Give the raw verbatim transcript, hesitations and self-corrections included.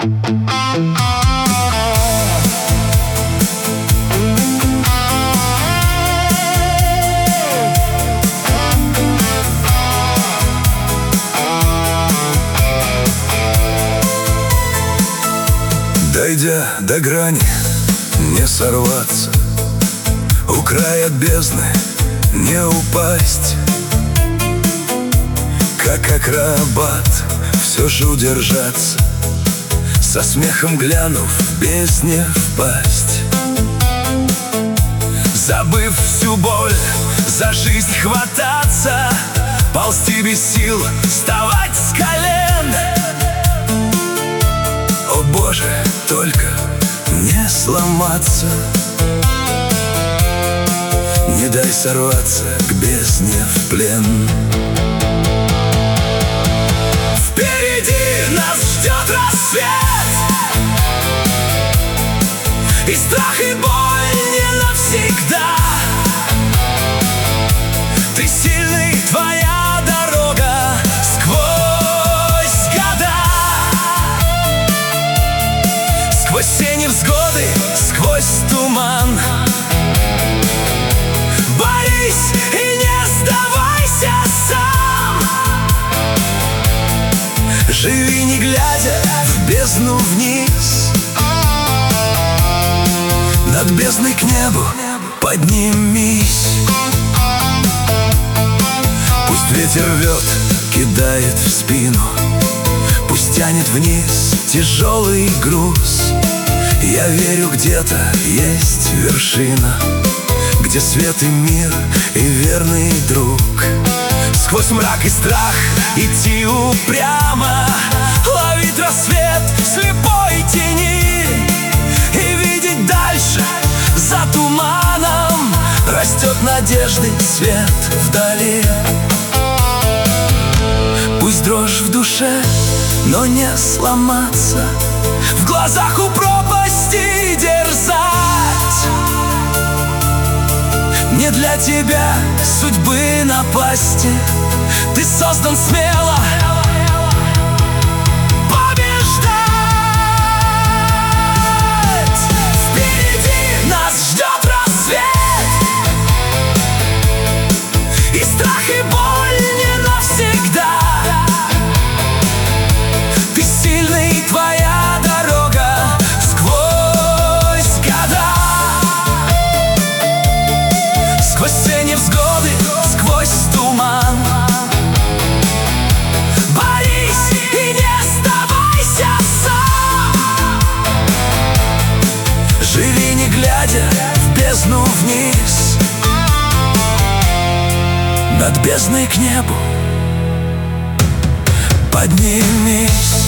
Дойдя до грани, не сорваться, у края бездны не упасть. Как акробат все же удержаться, со смехом глянув в бездне впасть. Забыв всю боль, за жизнь хвататься, ползти без сил, вставать с колен. О Боже, только не сломаться, не дай сорваться к бездне в плен. Впереди нас ждет рассвет, и страх, и боль не навсегда. Ты сильный, твоя дорога сквозь года, сквозь все невзгоды, сквозь туман. Борись и не сдавайся сам. Живи, не глядя в бездну вниз, над бездной к небу поднимись. Пусть ветер рвет, кидает в спину, пусть тянет вниз тяжелый груз. Я верю, где-то есть вершина, где свет и мир, и верный друг. Сквозь мрак и страх идти упрямо, ловить рассвет в слепой тени и видеть дальше за туманом. Растет надежды свет вдали. Пусть дрожь в душе, но не сломаться, в глазах у пропасти дерзать. Не для тебя судьбы напасти, ты создан смело побеждать. Впереди нас ждет рассвет, и страх, и боль не навсегда. Ты сильный, твоя дорога сквозь года, сквозь все невзгоды, сквозь туман. Борись и не сдавайся сам. Живи, не глядя в бездну вниз, над бездной к небу поднимись.